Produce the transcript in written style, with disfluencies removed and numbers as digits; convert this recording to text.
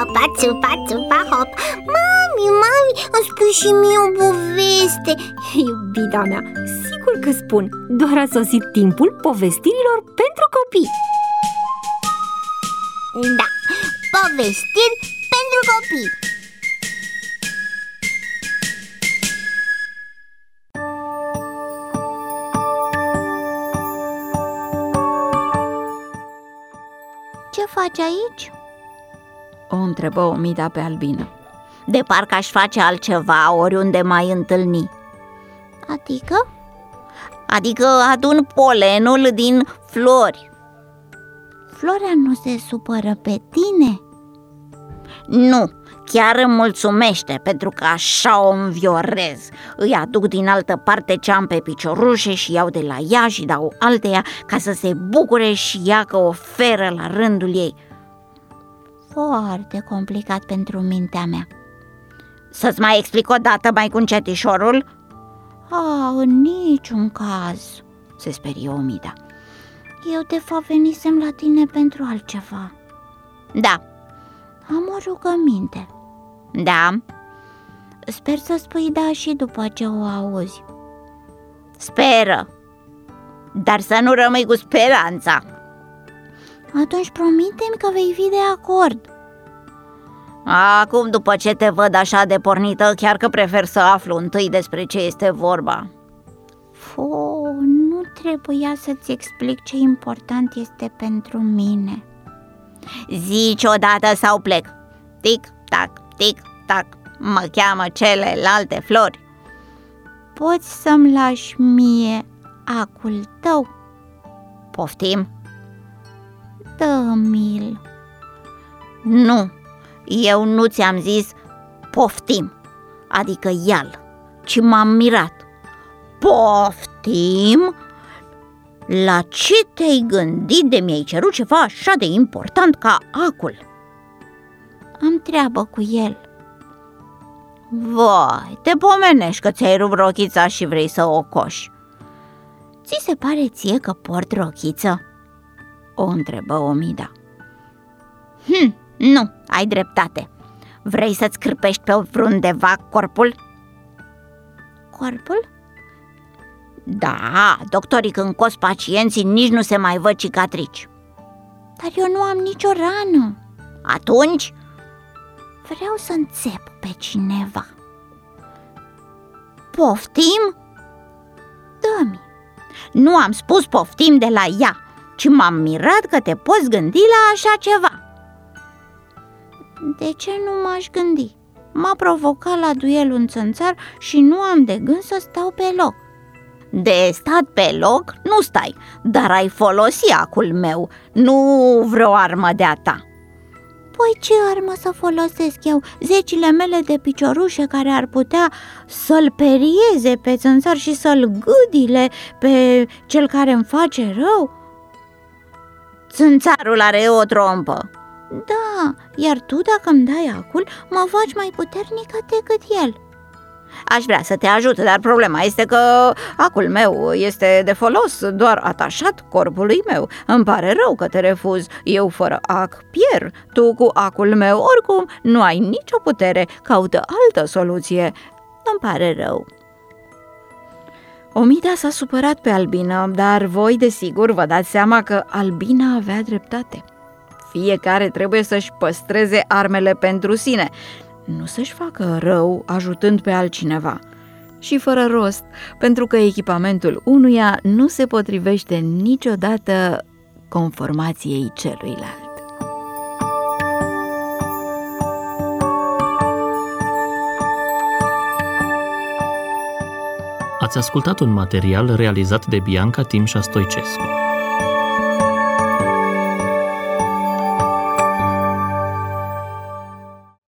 țupa, țupa, țupa, hop. Mami, îmi spui și mie o poveste. Iubita mea, sigur că spun. Doar a sosit timpul povestirilor pentru copii. Da, povestiri pentru copii. Ce faci aici? O întrebă Omida pe Albina. De parcă aș face altceva oriunde m-ai întâlni. Adică? Adică adun polenul din flori. Florea nu se supără pe tine? Nu, chiar îmi mulțumește, pentru că așa o înviorez. Îi aduc din altă parte ce am pe piciorușe și iau de la ea și dau alteia, ca să se bucure și ea că oferă la rândul ei. Foarte complicat pentru mintea mea. Să-ți mai explic o dată mai cu încetișorul? În niciun caz, se sperie Omida. Eu de fapt venisem la tine pentru altceva. Da. Am o rugăminte. Da. Sper să spui da și după ce o auzi. Speră, dar să nu rămâi cu speranța. Atunci promite-mi că vei fi de acord. Acum, după ce te văd așa de pornită, chiar că prefer să aflu întâi despre ce este vorba. Nu trebuia să-ți explic ce important este pentru mine. Zici odată sau plec. Tic-tac, tic-tac, mă cheamă celelalte flori. Poți să-mi lași mie acul tău? Poftim? Dă-mi-l. Nu, eu nu ți-am zis poftim, adică ia-l, ci m-am mirat. Poftim? La ce te-ai gândit de mi-ai cerut ceva așa de important ca acul? Am treabă cu el. Vai, te pomenești că ți-ai rupt rochița și vrei să o coși. Ți se pare ție că port rochiță? O întrebă Omida. Nu, ai dreptate. Vrei să-ți cârpești pe vreundeva corpul? Corpul? Da, doctorii când cos pacienții nici nu se mai văd cicatrici. Dar eu nu am nicio rană. Atunci? Vreau să înțep pe cineva. Poftim? Dă-mi. Nu am spus poftim de la ea, ci m-am mirat că te poți gândi la așa ceva. De ce nu m-aș gândi? M-a provocat la duel un țânțar și nu am de gând să stau pe loc. De stat pe loc nu stai, dar ai folosi acul meu, nu vreo armă de-a ta. Păi ce armă să folosesc eu? Zecile mele de piciorușe care ar putea să-l perieze pe țânțar și să-l gâdile pe cel care îmi face rău? Țânțarul are o trompă. Da, iar tu dacă îmi dai acul, mă faci mai puternică decât el. Aș vrea să te ajut, dar problema este că acul meu este de folos doar atașat corpului meu. Îmi pare rău că te refuz, eu fără ac pierd. Tu cu acul meu oricum nu ai nicio putere, caută altă soluție. Îmi pare rău. Omida s-a supărat pe Albina, dar voi desigur vă dați seama că Albina avea dreptate. Fiecare trebuie să-și păstreze armele pentru sine, nu să-și facă rău ajutând pe altcineva. Și fără rost, pentru că echipamentul unuia nu se potrivește niciodată conformației celuilalt. Ați ascultat un material realizat de Bianca Timșa Stoicescu.